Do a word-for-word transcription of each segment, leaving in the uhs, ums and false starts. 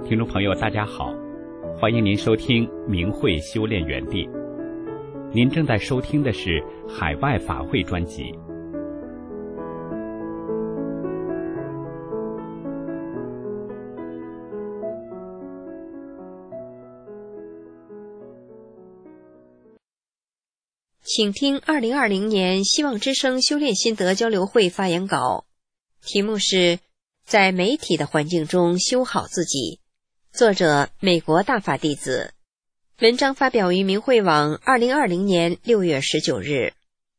听众朋友大家好，欢迎您收听明慧修炼园地。您正在收听的是海外法会专辑。 请听二零二零年希望之声修炼心得交流会发言稿，题目是在媒体的环境中修好自己，作者美国大法弟子，文章发表于明慧网二零二零年六月十九日。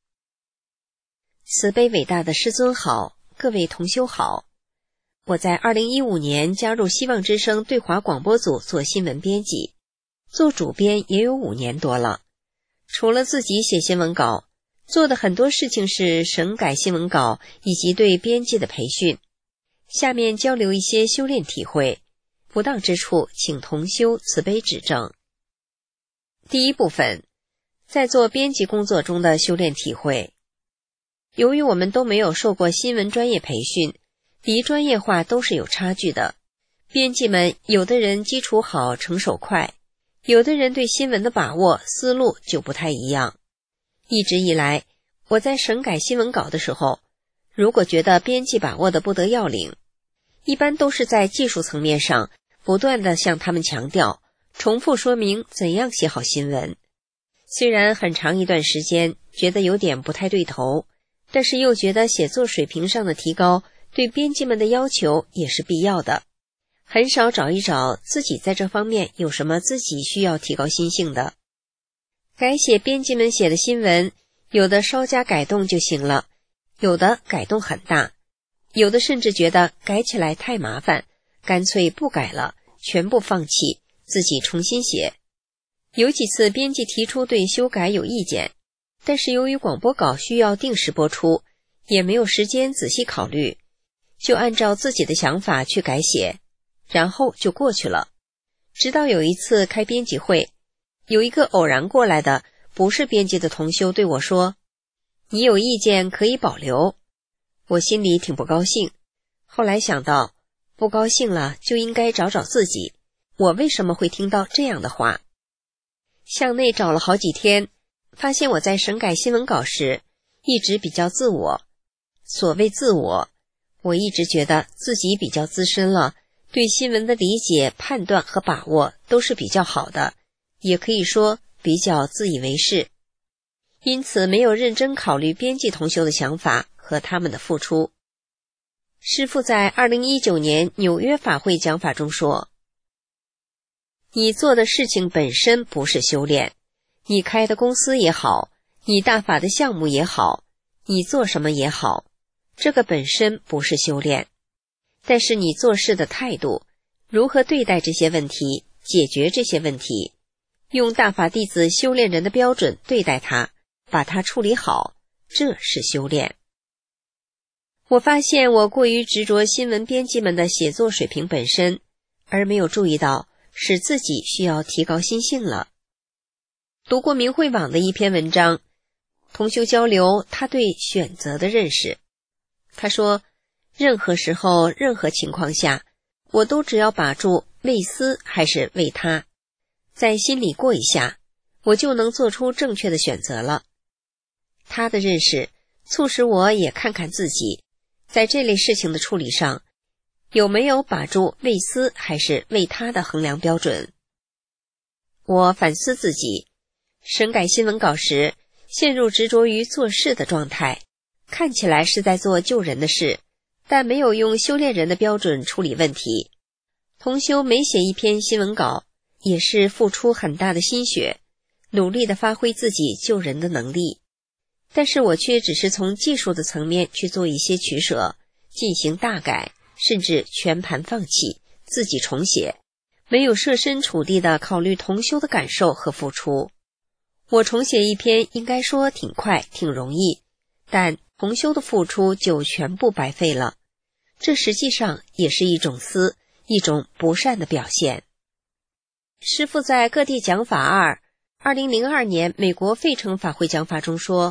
慈悲伟大的师尊好，各位同修好。我在二零一五年加入希望之声对华广播组做新闻编辑，做主编也有五年多了。除了自己写新闻稿，做的很多事情是审改新闻稿以及对编辑的培训。下面交流一些修炼体会，不当之处请同修慈悲指正。第一部分，在做编辑工作中的修炼体会。由于我们都没有受过新闻专业培训，离专业化都是有差距的。编辑们有的人基础好，成手快，有的人对新闻的把握思路就不太一样。一直以来，我在审改新闻稿的时候，如果觉得编辑把握的不得要领，一般都是在技术层面上不断地向他们强调，重复说明怎样写好新闻。虽然很长一段时间觉得有点不太对头，但是又觉得写作水平上的提高对编辑们的要求也是必要的。很少找一找自己在这方面有什么自己需要提高心性的。改写编辑们写的新闻，有的稍加改动就行了，有的改动很大，有的甚至觉得改起来太麻烦，干脆不改了，全部放弃，自己重新写。有几次编辑提出对修改有意见，但是由于广播稿需要定时播出，也没有时间仔细考虑，就按照自己的想法去改写，然后就过去了。直到有一次开编辑会，有一个偶然过来的不是编辑的同修对我说，你有意见可以保留。我心里挺不高兴，后来想到不高兴了就应该找找自己，我为什么会听到这样的话。向内找了好几天，发现我在审改新闻稿时一直比较自我。所谓自我，我一直觉得自己比较资深了，对新闻的理解、判断和把握都是比较好的，也可以说比较自以为是，因此没有认真考虑编辑同修的想法和他们的付出。师父在二零一九年纽约法会讲法中说，你做的事情本身不是修炼，你开的公司也好，你大法的项目也好，你做什么也好，这个本身不是修炼。但是你做事的态度，如何对待这些问题，解决这些问题，用大法弟子修炼人的标准对待它，把它处理好，这是修炼。我发现我过于执着新闻编辑们的写作水平本身，而没有注意到使自己需要提高心性了。读过明慧网的一篇文章，同修交流他对选择的认识。他说，任何时候任何情况下，我都只要把住为私还是为他，在心里过一下，我就能做出正确的选择了。他的认识促使我也看看自己，在这类事情的处理上，有没有把住为私还是为他的衡量标准。我反思自己，审改新闻稿时陷入执着于做事的状态，看起来是在做救人的事，但没有用修炼人的标准处理问题。同修每写一篇新闻稿，也是付出很大的心血，努力地发挥自己救人的能力。但是我却只是从技术的层面去做一些取舍，进行大改，甚至全盘放弃，自己重写，没有设身处地地考虑同修的感受和付出。我重写一篇应该说挺快挺容易，但同修的付出就全部白费了，这实际上也是一种私，一种不善的表现。师父在各地讲法二二零零二年美国费城法会讲法中说，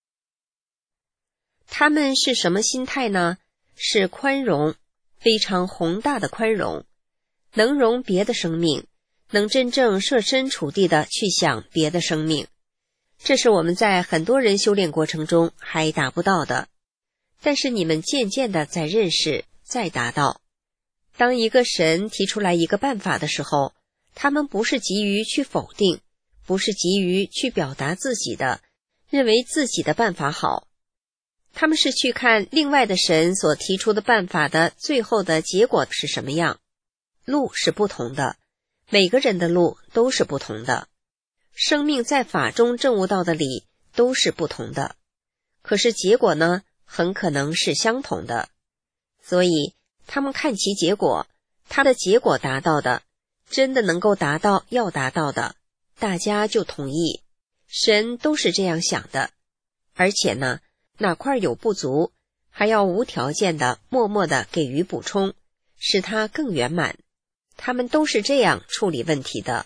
他们是什么心态呢？是宽容，非常宏大的宽容。 能容别的生命，能真正设身处地地去想别的生命。这是我们在很多人修炼过程中还达不到的，但是你们渐渐地在认识，再达到。当一个神提出来一个办法的时候，他们不是急于去否定，不是急于去表达自己的，认为自己的办法好，他们是去看另外的神所提出的办法的最后的结果是什么样。路是不同的，每个人的路都是不同的，生命在法中证悟到的理都是不同的，可是结果呢，很可能是相同的。所以他们看其结果，他的结果达到的，真的能够达到要达到的，大家就同意。神都是这样想的，而且呢，哪块有不足，还要无条件的默默的给予补充，使它更圆满。他们都是这样处理问题的。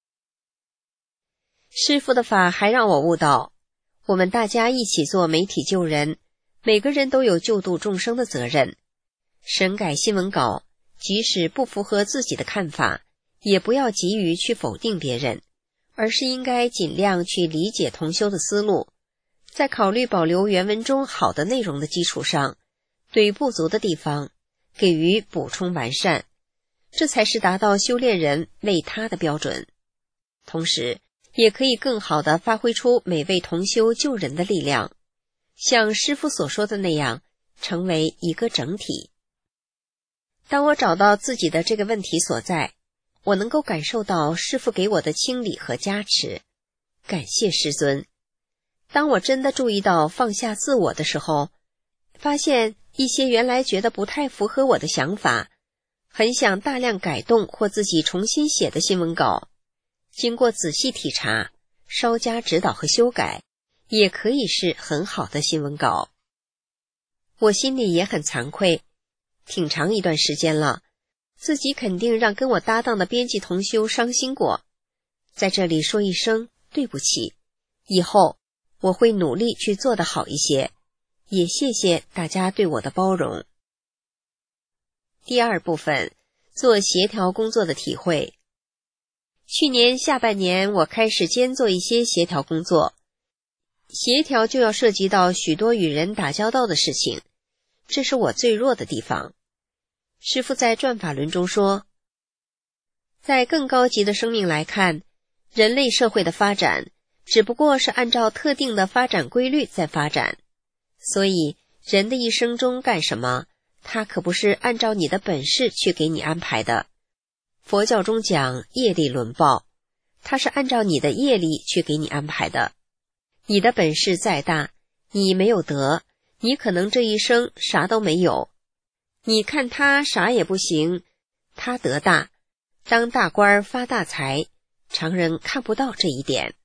师父的法还让我悟到，我们大家一起做媒体救人，每个人都有救度众生的责任。审改新闻稿，即使不符合自己的看法，也不要急于去否定别人，而是应该尽量去理解同修的思路，在考虑保留原文中好的内容的基础上，对不足的地方给予补充完善，这才是达到修炼人为他的标准。同时也可以更好地发挥出每位同修救人的力量，像师父所说的那样，成为一个整体。当我找到自己的这个问题所在，我能够感受到师父给我的清理和加持，感谢师尊。当我真的注意到放下自我的时候，发现一些原来觉得不太符合我的想法，很想大量改动或自己重新写的新闻稿，经过仔细体察，稍加指导和修改，也可以是很好的新闻稿。我心里也很惭愧，挺长一段时间了，自己肯定让跟我搭档的编辑同修伤心过，在这里说一声对不起，以后我会努力去做得好一些，也谢谢大家对我的包容。第二部分，做协调工作的体会。去年下半年我开始兼做一些协调工作，协调就要涉及到许多与人打交道的事情，这是我最弱的地方。师父在转法轮中说，在更高级的生命来看，人类社会的发展只不过是按照特定的发展规律在发展，所以人的一生中干什么，他可不是按照你的本事去给你安排的。佛教中讲业力轮报，它是按照你的业力去给你安排的。你的本事再大，你没有德，你可能这一生啥都没有。你看他啥也不行，他德大，当大官发大财，常人看不到这一点。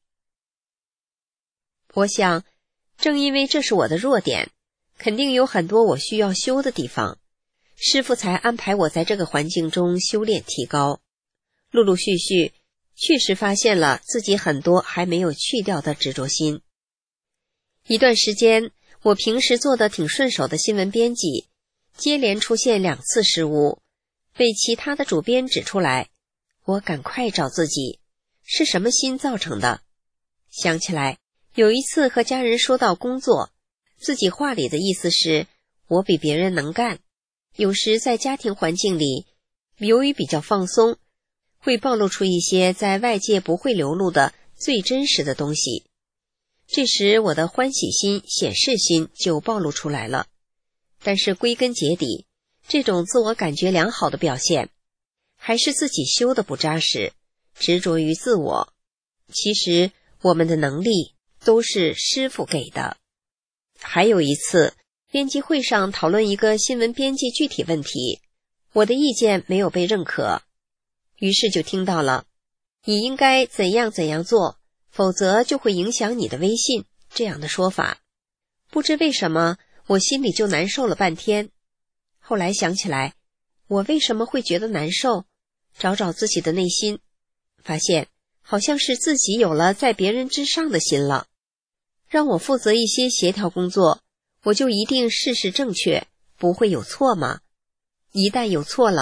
我想，正因为这是我的弱点，肯定有很多我需要修的地方，师父才安排我在这个环境中修炼提高。陆陆续续，确实发现了自己很多还没有去掉的执着心。一段时间，我平时做的挺顺手的新闻编辑，接连出现两次失误，被其他的主编指出来，我赶快找自己，是什么心造成的？想起来，有一次和家人说到工作，自己话里的意思是我比别人能干，有时在家庭环境里，由于比较放松，会暴露出一些在外界不会流露的最真实的东西。这时我的欢喜心、显示心就暴露出来了。但是归根结底，这种自我感觉良好的表现，还是自己修的不扎实，执着于自我。其实我们的能力都是师父给的。还有一次，编辑会上讨论一个新闻编辑具体问题，我的意见没有被认可，于是就听到了，你应该怎样怎样做，否则就会影响你的威信，这样的说法。不知为什么，我心里就难受了半天。后来想起来，我为什么会觉得难受？找找自己的内心，发现好像是自己有了在别人之上的心了。让我负责一些协调工作，我就一定事事正确，不会有错吗？一旦有错了，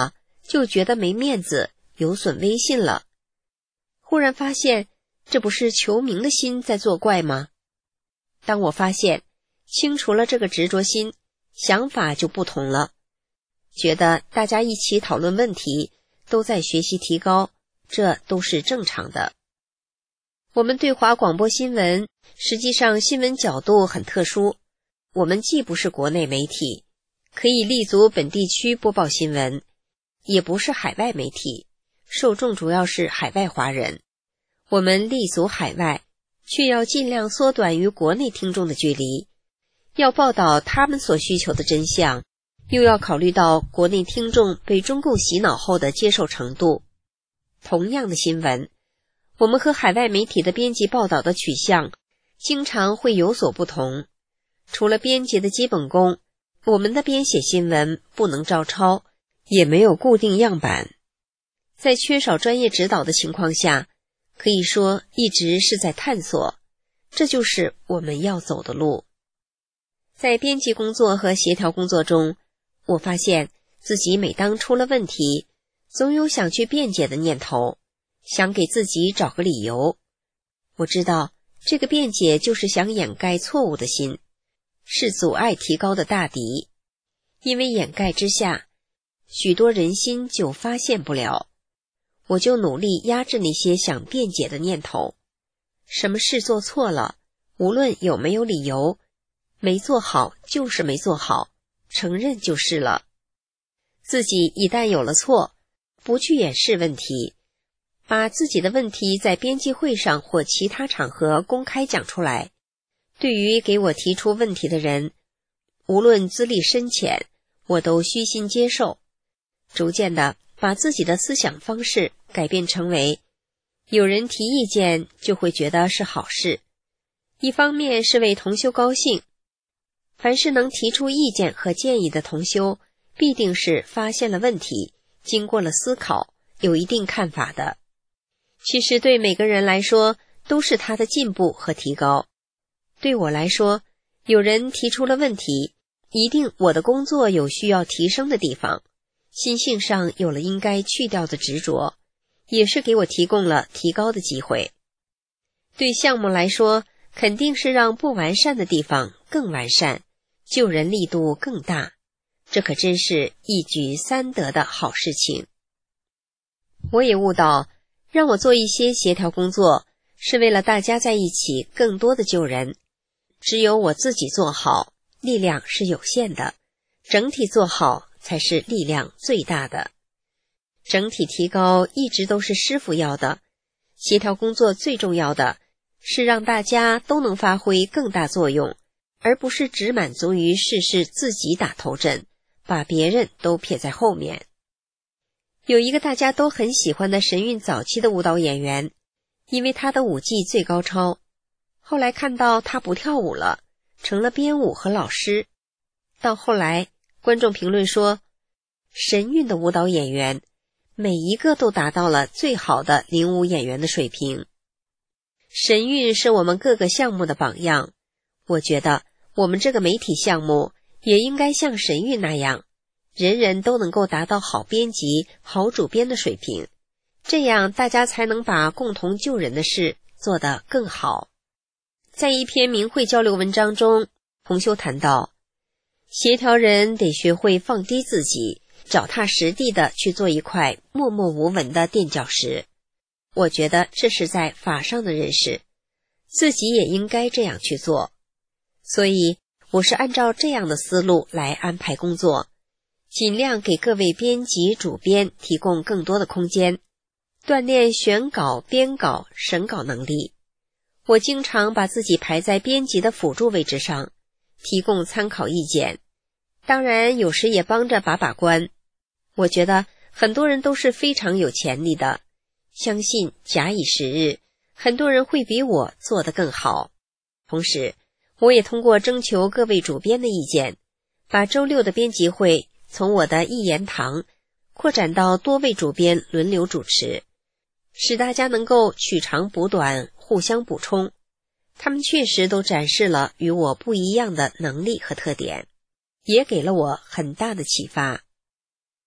就觉得没面子，有损威信了。忽然发现，这不是求名的心在作怪吗？当我发现清除了这个执着心，想法就不同了，觉得大家一起讨论问题，都在学习提高，这都是正常的。我们对华广播新闻，实际上新闻角度很特殊，我们既不是国内媒体，可以立足本地区播报新闻，也不是海外媒体，受众主要是海外华人。我们立足海外，却要尽量缩短与国内听众的距离，要报道他们所需求的真相，又要考虑到国内听众被中共洗脑后的接受程度。同样的新闻，我们和海外媒体的编辑报道的取向经常会有所不同。除了编辑的基本功，我们的编写新闻不能照抄，也没有固定样板。在缺少专业指导的情况下，可以说一直是在探索，这就是我们要走的路。在编辑工作和协调工作中，我发现自己每当出了问题，总有想去辩解的念头，想给自己找个理由。我知道这个辩解就是想掩盖错误的心，是阻碍提高的大敌。因为掩盖之下，许多人心就发现不了。我就努力压制那些想辩解的念头。什么事做错了，无论有没有理由，没做好就是没做好，承认就是了。自己一旦有了错，不去掩饰问题，把自己的问题在编辑会上或其他场合公开讲出来，对于给我提出问题的人，无论资历深浅，我都虚心接受，逐渐的把自己的思想方式改变成为，有人提意见就会觉得是好事。一方面是为同修高兴，凡是能提出意见和建议的同修，必定是发现了问题，经过了思考，有一定看法的。其实对每个人来说，都是他的进步和提高。对我来说，有人提出了问题，一定我的工作有需要提升的地方，心性上有了应该去掉的执着，也是给我提供了提高的机会。对项目来说，肯定是让不完善的地方更完善，救人力度更大，这可真是一举三得的好事情。我也悟到，让我做一些协调工作，是为了大家在一起更多的救人。只有我自己做好，力量是有限的，整体做好才是力量最大的。整体提高一直都是师父要的，协调工作最重要的是让大家都能发挥更大作用，而不是只满足于事事自己打头阵，把别人都撇在后面。有一个大家都很喜欢的神韵早期的舞蹈演员，因为他的舞技最高超，后来看到他不跳舞了，成了编舞和老师。到后来观众评论说，神韵的舞蹈演员每一个都达到了最好的领舞演员的水平。神韵是我们各个项目的榜样，我觉得我们这个媒体项目也应该像神韵那样，人人都能够达到好编辑、好主编的水平，这样大家才能把共同救人的事做得更好。在一篇明慧交流文章中，同修谈到，协调人得学会放低自己，脚踏实地地去做一块默默无闻的垫脚石。我觉得这是在法上的认识，自己也应该这样去做。所以我是按照这样的思路来安排工作，尽量给各位编辑、主编提供更多的空间，锻炼选稿、编稿、审稿能力。我经常把自己排在编辑的辅助位置上，提供参考意见，当然有时也帮着把把关。我觉得很多人都是非常有潜力的，相信假以时日，很多人会比我做得更好。同时我也通过征求各位主编的意见，把周六的编辑会从我的一言堂扩展到多位主编轮流主持，使大家能够取长补短，互相补充。他们确实都展示了与我不一样的能力和特点，也给了我很大的启发。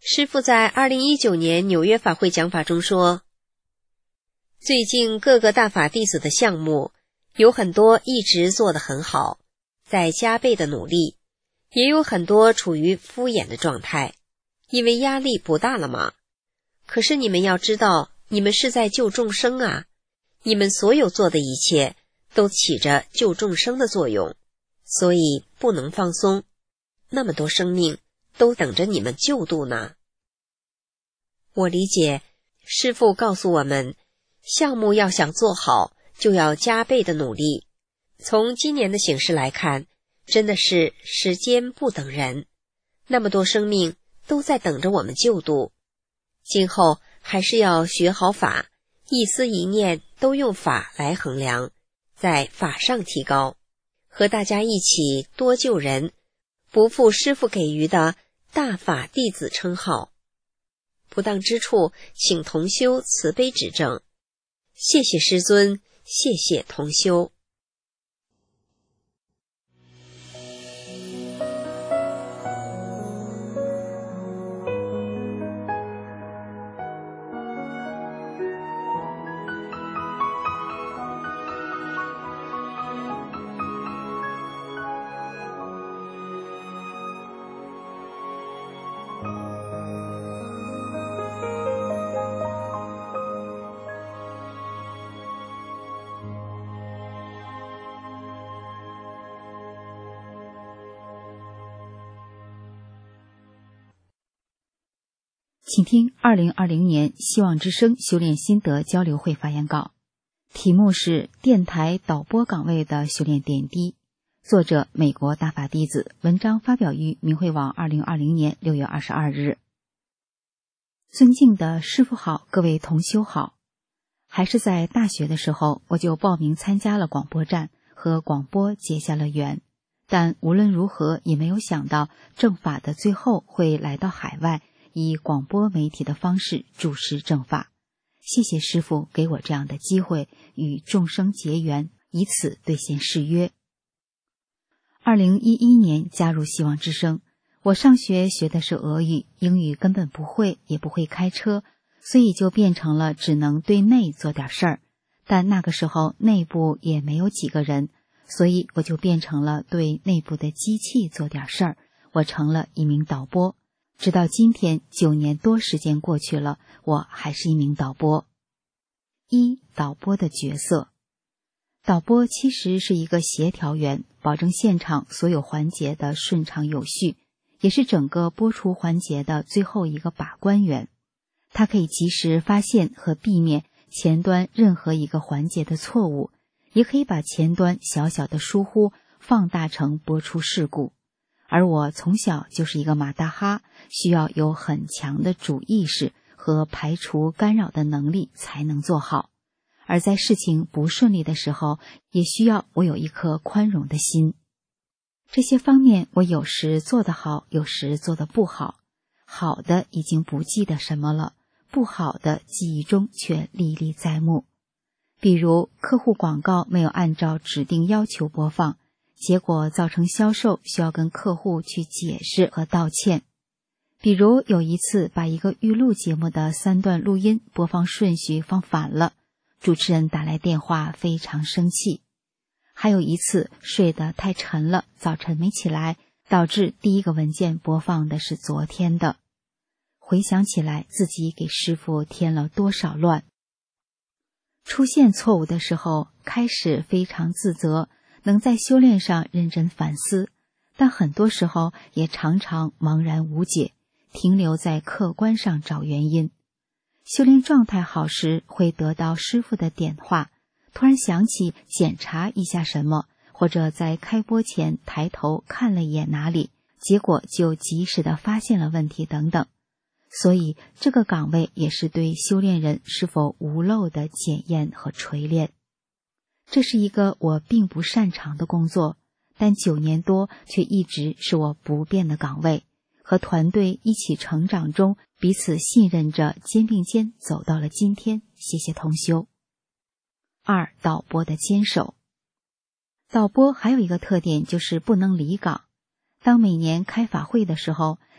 师父在二零一九年纽约法会讲法中说，最近各个大法弟子的项目有很多一直做得很好，在加倍的努力，也有很多处于敷衍的状态，因为压力不大了嘛。可是你们要知道，你们是在救众生啊，你们所有做的一切都起着救众生的作用，所以不能放松，那么多生命都等着你们救度呢。我理解，师父告诉我们，项目要想做好，就要加倍的努力。从今年的形势来看，真的是时间不等人，那么多生命都在等着我们救度。今后还是要学好法，一思一念都用法来衡量，在法上提高，和大家一起多救人，不负师父给予的大法弟子称号。不当之处，请同修慈悲指正。谢谢师尊，谢谢同修。 请听二零二零年希望之声修炼心得交流会发言稿，题目是电台导播岗位的修炼点滴，作者美国大法弟子，文章发表于明慧网二零二零年六月二十二日。尊敬的师父好，各位同修好。还是在大学的时候，我就报名参加了广播站，和广播结下了缘，但无论如何也没有想到正法的最后会来到海外，以广播媒体的方式注释正法。谢谢师父给我这样的机会，与众生结缘，以此兑现誓约。二零一一年加入希望之声，我上学学的是俄语，英语根本不会，也不会开车，所以就变成了只能对内做点事儿。但那个时候内部也没有几个人，所以我就变成了对内部的机器做点事儿，我成了一名导播。直到今天，九年多时间过去了，我还是一名导播。一、导播的角色。导播其实是一个协调员，保证现场所有环节的顺畅有序，也是整个播出环节的最后一个把关员。他可以及时发现和避免前端任何一个环节的错误，也可以把前端小小的疏忽放大成播出事故。而我从小就是一个马大哈，需要有很强的主意识和排除干扰的能力才能做好。而在事情不顺利的时候，也需要我有一颗宽容的心。这些方面我有时做得好，有时做得不好。好的已经不记得什么了，不好的记忆中却历历在目。比如客户广告没有按照指定要求播放，结果造成销售需要跟客户去解释和道歉。比如有一次把一个预录节目的三段录音播放顺序放反了，主持人打来电话非常生气。还有一次睡得太沉了，早晨没起来，导致第一个文件播放的是昨天的。回想起来，自己给师父添了多少乱。出现错误的时候，开始非常自责，能在修炼上认真反思，但很多时候也常常茫然无解，停留在客观上找原因。修炼状态好时会得到师父的点化，突然想起检查一下什么，或者在开播前抬头看了一眼哪里，结果就及时的发现了问题等等。所以这个岗位也是对修炼人是否无漏的检验和锤炼。这是一个我并不擅长的工作，但九年多却一直是我不变的岗位，和团队一起成长中，彼此信任着，肩并肩走到了今天。谢谢同修。二、导播的坚守。导播还有一个特点，就是不能离岗。当每年开法会的时候，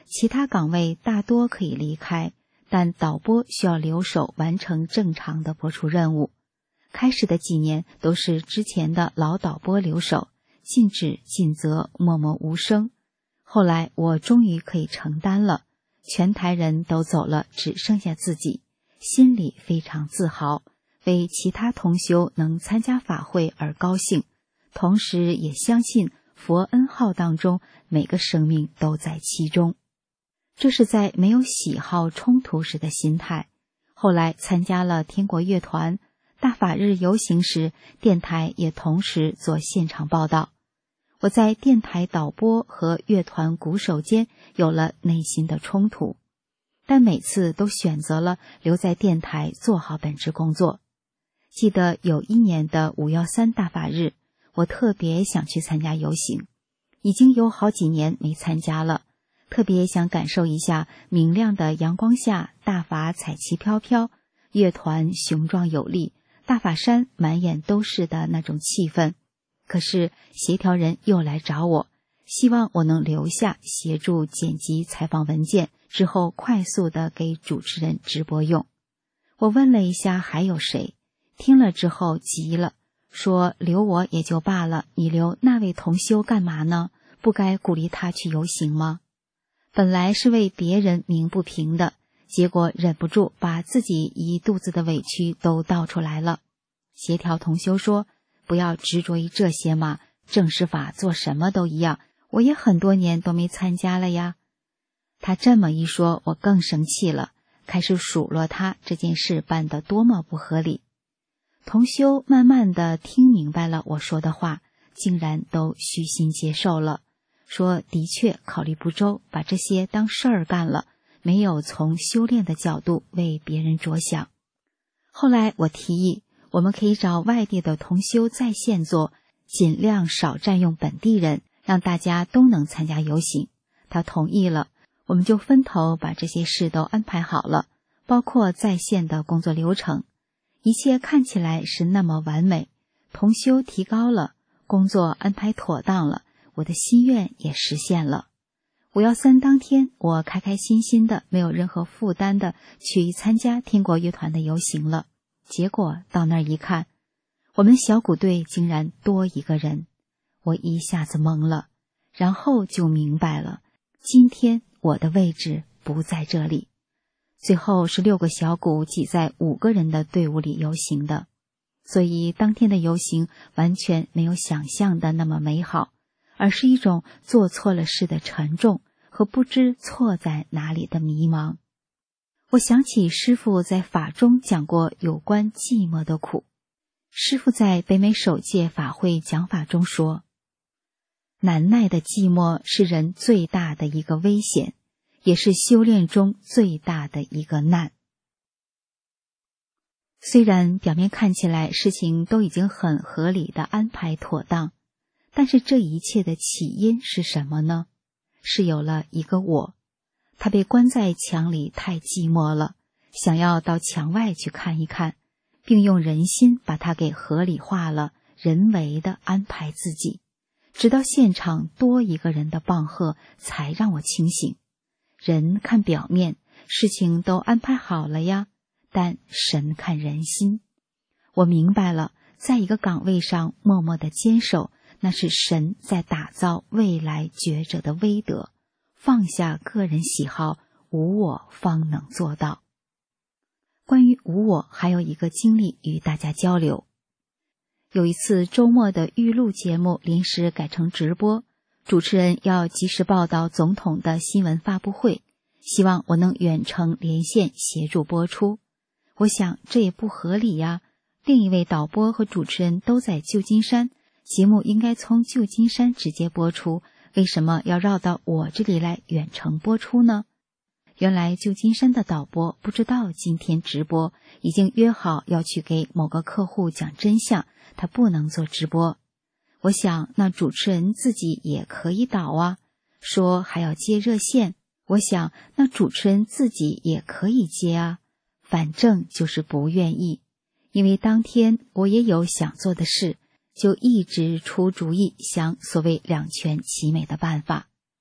其他岗位大多可以离开，但导播需要留守完成正常的播出任务。开始的几年都是之前的老导播留守，尽职尽责，默默无声。后来我终于可以承担了，全台人都走了，只剩下自己，心里非常自豪，为其他同修能参加法会而高兴，同时也相信佛恩浩荡中每个生命都在其中。这是在没有喜好冲突时的心态。后来参加了天国乐团，大法日游行时，电台也同时做现场报道。我在电台导播和乐团鼓手间有了内心的冲突，但每次都选择了留在电台做好本职工作。记得有一年的五一三大法日，我特别想去参加游行，已经有好几年没参加了，特别想感受一下明亮的阳光下大法彩旗飘飘，乐团雄壮有力，大法山满眼都是的那种气氛。可是协调人又来找我，希望我能留下协助剪辑采访文件，之后快速的给主持人直播用。我问了一下还有谁，听了之后急了，说留我也就罢了，你留那位同修干嘛呢？不该鼓励他去游行吗？本来是为别人鸣不平的，结果忍不住把自己一肚子的委屈都倒出来了。协调同修说，不要执着于这些嘛，正式法做什么都一样，我也很多年都没参加了呀。他这么一说，我更生气了，开始数落他这件事办得多么不合理。同修慢慢的听明白了我说的话，竟然都虚心接受了，说的确考虑不周，把这些当事儿干了，没有从修炼的角度为别人着想。后来我提议，我们可以找外地的同修在线做，尽量少占用本地人，让大家都能参加游行。他同意了，我们就分头把这些事都安排好了，包括在线的工作流程。一切看起来是那么完美，同修提高了，工作安排妥当了，我的心愿也实现了。五一三当天，我开开心心的，没有任何负担的去参加天国乐团的游行了。结果到那儿一看，我们小鼓队竟然多一个人，我一下子懵了，然后就明白了，今天我的位置不在这里。最后是六个小鼓挤在五个人的队伍里游行的，所以当天的游行完全没有想象的那么美好，而是一种做错了事的沉重和不知错在哪里的迷茫。我想起师父在法中讲过有关寂寞的苦。师父在北美首届法会讲法中说，难耐的寂寞是人最大的一个危险，也是修炼中最大的一个难。虽然表面看起来事情都已经很合理的安排妥当，但是这一切的起因是什么呢？是有了一个我，他被关在墙里太寂寞了，想要到墙外去看一看，并用人心把它给合理化了，人为的安排自己，直到现场多一个人的棒喝，才让我清醒。人看表面，事情都安排好了呀，但神看人心。我明白了，在一个岗位上默默的坚守，那是神在打造未来觉者的威德，放下个人喜好，无我方能做到。关于无我，还有一个经历与大家交流。有一次周末的预录节目临时改成直播，主持人要及时报道总统的新闻发布会，希望我能远程连线协助播出。我想这也不合理呀，另一位导播和主持人都在旧金山，节目应该从旧金山直接播出，为什么要绕到我这里来远程播出呢？原来旧金山的导播不知道今天直播，已经约好要去给某个客户讲真相，他不能做直播。我想那主持人自己也可以导啊，说还要接热线，我想那主持人自己也可以接啊，反正就是不愿意。因为当天我也有想做的事，就一直出主意想所谓两全其美的办法。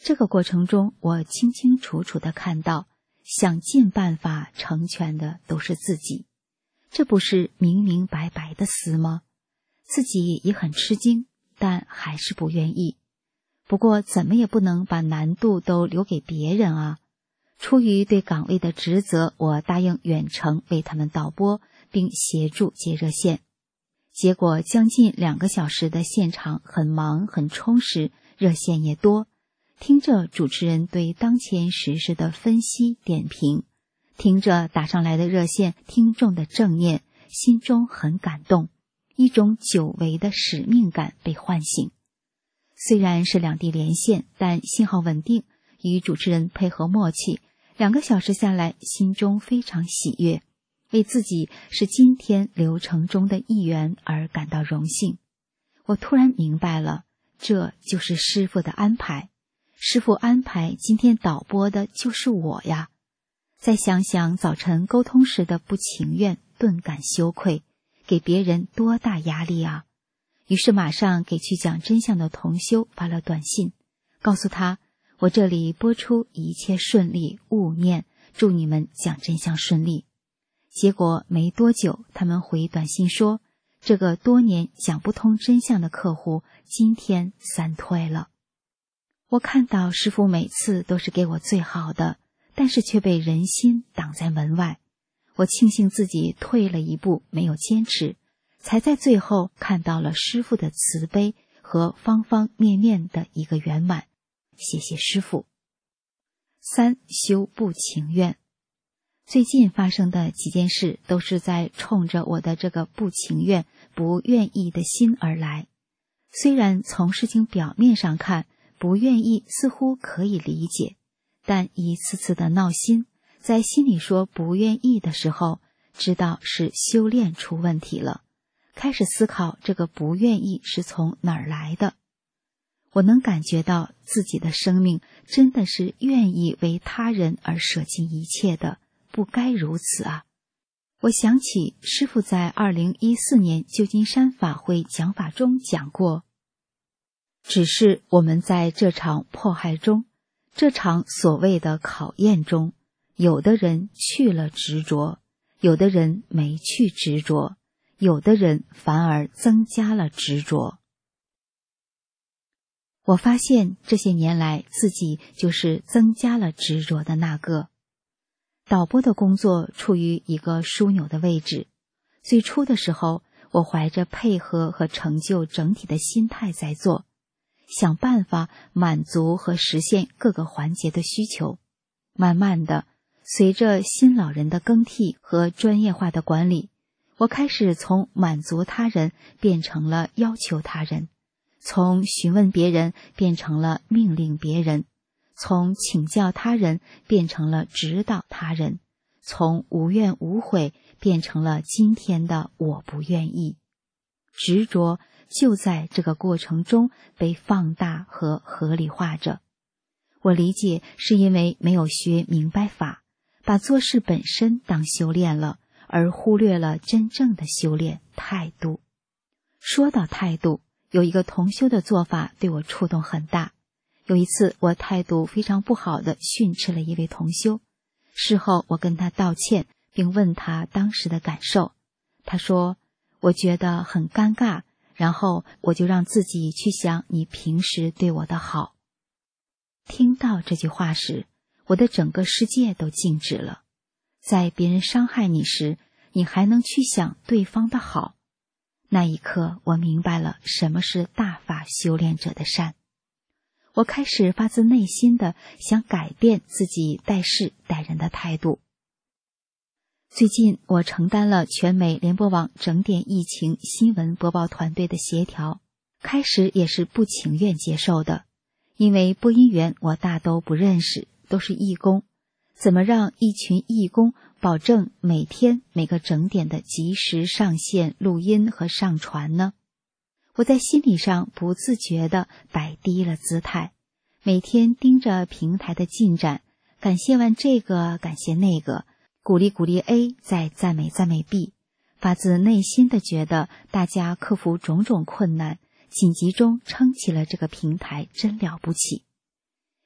这个过程中，我清清楚楚地看到，想尽办法成全的都是自己，这不是明明白白的死吗？自己也很吃惊，但还是不愿意。不过怎么也不能把难度都留给别人啊。出于对岗位的职责，我答应远程为他们导播，并协助接热线。结果将近两个小时的现场很忙很充实，热线也多，听着主持人对当前时事的分析点评，听着打上来的热线听众的正念，心中很感动，一种久违的使命感被唤醒。虽然是两地连线，但信号稳定，与主持人配合默契，两个小时下来，心中非常喜悦，为自己是今天流程中的一员而感到荣幸。我突然明白了，这就是师父的安排。师父安排今天导播的就是我呀。再想想早晨沟通时的不情愿，顿感羞愧，给别人多大压力啊！于是马上给去讲真相的同修发了短信，告诉他，我这里播出一切顺利，勿念，祝你们讲真相顺利。结果没多久，他们回短信说，这个多年讲不通真相的客户今天三退了。我看到师父每次都是给我最好的，但是却被人心挡在门外。我庆幸自己退了一步，没有坚持，才在最后看到了师父的慈悲和方方面面的一个圆满。谢谢师父。三、修不情愿。最近发生的几件事都是在冲着我的这个不情愿、不愿意的心而来。虽然从事情表面上看，不愿意似乎可以理解，但一次次的闹心，在心里说不愿意的时候，知道是修炼出问题了，开始思考这个不愿意是从哪儿来的。我能感觉到自己的生命真的是愿意为他人而舍尽一切的，不该如此啊！我想起师父在二零一四年旧金山法会讲法中讲过，只是我们在这场迫害中，这场所谓的考验中，有的人去了执着，有的人没去执着，有的人反而增加了执着。我发现这些年来自己就是增加了执着的那个。导播的工作处于一个枢纽的位置，最初的时候，我怀着配合和成就整体的心态在做，想办法满足和实现各个环节的需求。慢慢的，随着新老人的更替和专业化的管理，我开始从满足他人变成了要求他人，从询问别人变成了命令别人，从请教他人变成了指导他人，从无怨无悔变成了今天的我不愿意。执着就在这个过程中被放大和合理化着。我理解是因为没有学明白法，把做事本身当修炼了，而忽略了真正的修炼态度。说到态度，有一个同修的做法对我触动很大。有一次我态度非常不好地训斥了一位同修，事后我跟他道歉，并问他当时的感受。他说，我觉得很尴尬，然后我就让自己去想你平时对我的好。听到这句话时，我的整个世界都静止了。在别人伤害你时，你还能去想对方的好。那一刻，我明白了什么是大法修炼者的善。我开始发自内心的想改变自己待事待人的态度。最近我承担了全美联播网整点疫情新闻播报团队的协调，开始也是不情愿接受的，因为播音员我大都不认识，都是义工，怎么让一群义工保证每天每个整点的及时上线录音和上传呢？我在心理上不自觉地摆低了姿态，每天盯着平台的进展，感谢完这个，感谢那个，鼓励鼓励 A， 再赞美赞美 B， 发自内心地觉得大家克服种种困难，紧急中撑起了这个平台，真了不起。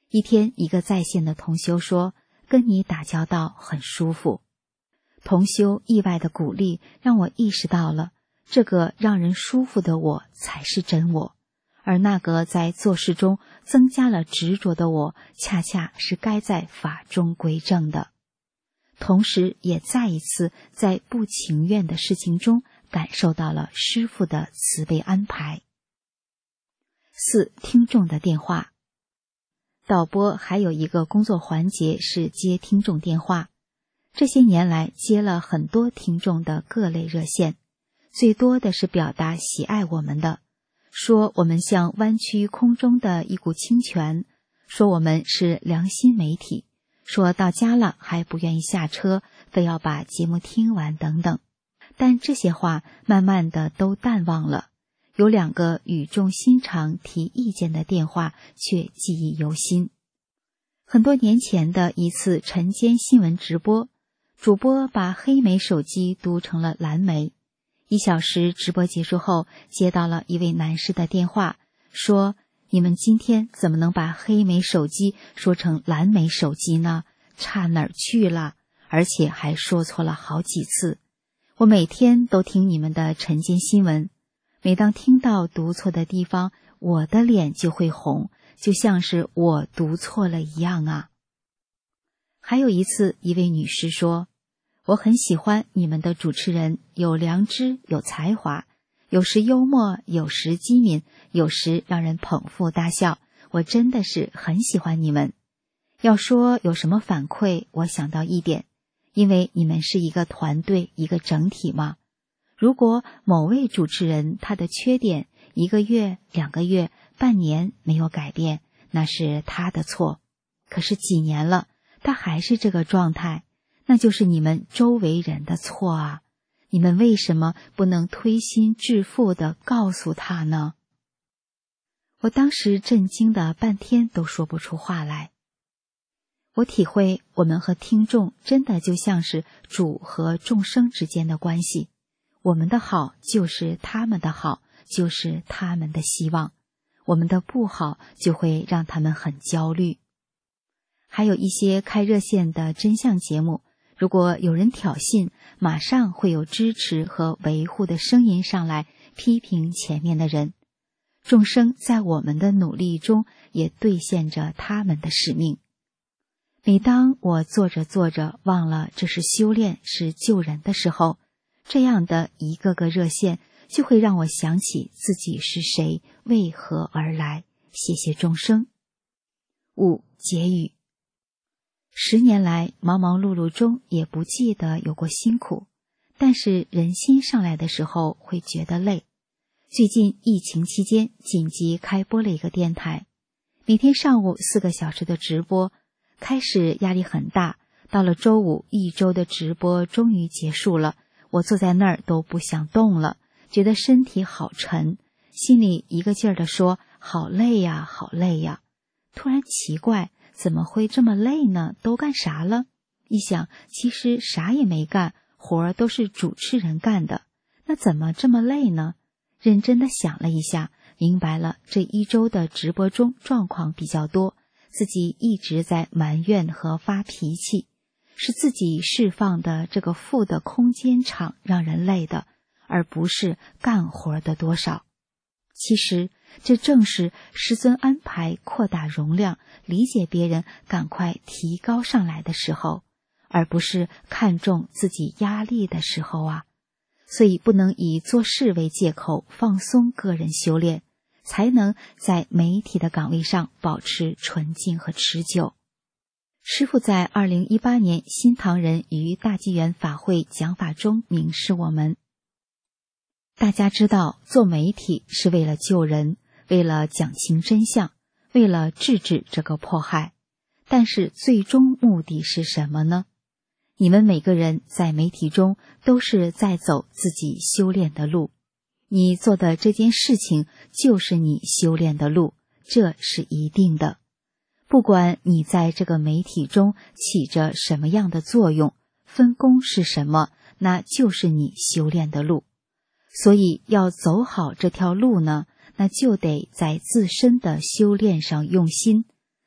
一天，一个在线的同修说，跟你打交道很舒服。同修意外的鼓励让我意识到了，这个让人舒服的我才是真我，而那个在做事中增加了执着的我，恰恰是该在法中归正的。同时也再一次在不情愿的事情中感受到了师父的慈悲安排。四、听众的电话。导播还有一个工作环节是接听众电话。这些年来接了很多听众的各类热线，最多的是表达喜爱我们的，说我们像湾区空中的一股清泉，说我们是良心媒体，说到家了还不愿意下车，非要把节目听完等等。但这些话慢慢的都淡忘了，有两个语重心长提意见的电话却记忆犹新。很多年前的一次晨间新闻直播，主播把黑莓手机读成了蓝莓。一小时直播结束后，接到了一位男士的电话，说你们今天怎么能把黑莓手机说成蓝莓手机呢？差哪儿去了？而且还说错了好几次。我每天都听你们的晨间新闻，每当听到读错的地方，我的脸就会红，就像是我读错了一样啊。还有一次，一位女士说，我很喜欢你们的主持人，有良知，有才华，有时幽默，有时机敏，有时让人捧腹大笑，我真的是很喜欢你们。要说有什么反馈，我想到一点，因为你们是一个团队，一个整体嘛。如果某位主持人他的缺点一个月、两个月、半年没有改变，那是他的错。可是几年了，他还是这个状态，那就是你们周围人的错啊！你们为什么不能推心置腹地告诉他呢？我当时震惊的半天都说不出话来。我体会我们和听众真的就像是主和众生之间的关系，我们的好就是他们的好，就是他们的希望，我们的不好就会让他们很焦虑。还有一些开热线的真相节目，如果有人挑衅，马上会有支持和维护的声音上来批评前面的人。众生在我们的努力中也兑现着他们的使命。每当我做着做着忘了这是修炼，是救人的时候，这样的一个个热线就会让我想起自己是谁，为何而来。谢谢众生。五、结语。十年来忙忙碌碌中也不记得有过辛苦，但是人心上来的时候会觉得累。最近疫情期间紧急开播了一个电台，每天上午四个小时的直播，开始压力很大，到了周五一周的直播终于结束了，我坐在那儿都不想动了，觉得身体好沉，心里一个劲儿地说好累呀好累呀。突然奇怪，怎么会这么累呢？都干啥了？一想，其实啥也没干，活儿都是主持人干的，那怎么这么累呢？认真地想了一下，明白了这一周的直播中状况比较多，自己一直在埋怨和发脾气，是自己释放的这个负的空间场让人累的，而不是干活的多少。其实这正是师尊安排扩大容量，理解别人赶快提高上来的时候，而不是看重自己压力的时候啊。所以不能以做事为借口放松个人修炼，才能在媒体的岗位上保持纯净和持久。师父在二零一八年新唐人于大纪元法会讲法中明示我们，大家知道做媒体是为了救人，为了讲清真相，为了制止这个迫害，但是最终目的是什么呢？你们每个人在媒体中都是在走自己修炼的路，你做的这件事情就是你修炼的路，这是一定的。不管你在这个媒体中起着什么样的作用，分工是什么，那就是你修炼的路。所以要走好这条路呢，那就得在自身的修炼上用心，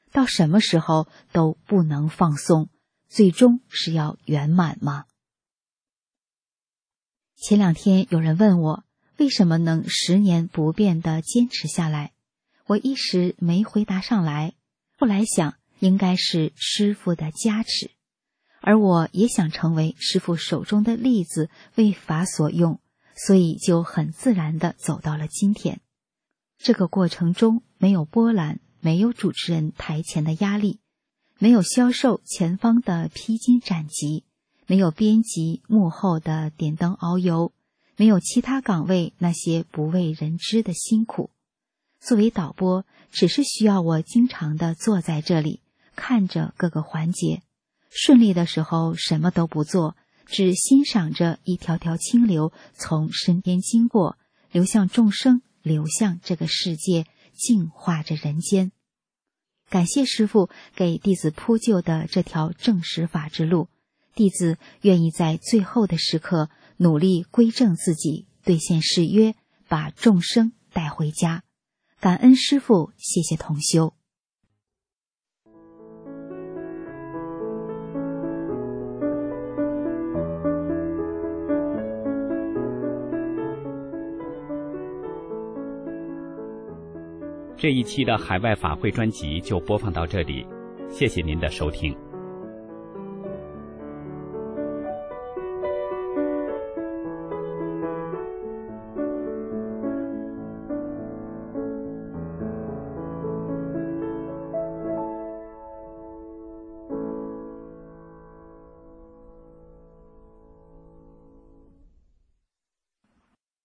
到什么时候都不能放松，最终是要圆满吗？前两天有人问我，为什么能十年不变地坚持下来？我一时没回答上来，后来想，应该是师父的加持，而我也想成为师父手中的栗子，为法所用，所以就很自然地走到了今天。这个过程中没有波澜，没有主持人台前的压力，没有销售前方的披荆斩棘，没有编辑幕后的点灯熬油，没有其他岗位那些不为人知的辛苦。作为导播，只是需要我经常地坐在这里，看着各个环节，顺利的时候什么都不做，只欣赏着一条条清流从身边经过，流向众生，流向这个世界，净化着人间。感谢师父给弟子铺就的这条正实法之路，弟子愿意在最后的时刻努力归正自己，兑现誓约，把众生带回家。感恩师父，谢谢同修。 这一期的海外法会专辑就播放到这里，谢谢您的收听。